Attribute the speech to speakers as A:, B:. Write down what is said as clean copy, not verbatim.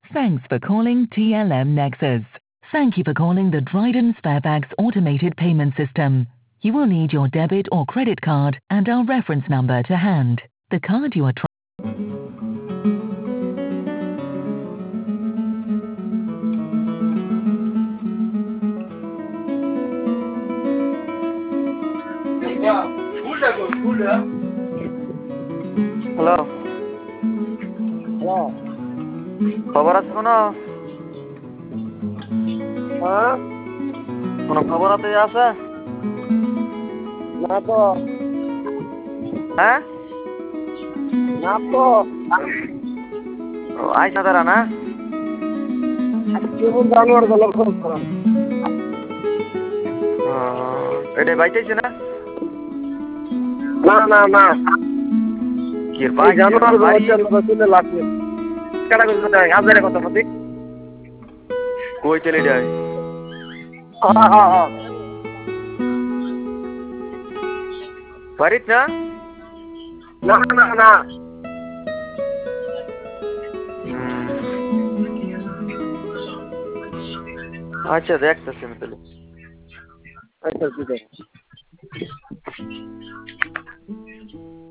A: Thanks for calling TLM Nexus. Thank you for calling the Dryden Sparebags automated payment system. You will need your debit or credit card and our reference number to hand. The card you are trying.
B: Hello,
C: hello.
B: খবর আছে কোনো?
C: হ্যাঁ?
B: কোনো খবর আছে?
C: না তো।
B: হ্যাঁ?
C: না তো।
B: ও আইসা তারা না?
C: কেমন জানোয়ার গলা খরচ করা?
B: এটা বাইতেছে না?
C: না না না।
B: কি ভাই
C: জানোয়ার গলা শুনে লাভ নেই। কেডা কইছো তাই? হাজারে কথা মতি।
B: কই চলে যায়?
C: হ্যাঁ।
B: বাড়িত না?
C: না না না।
B: আচ্ছা দেখতেছি আমি তাহলে।
C: আচ্ছা ঠিক আছে।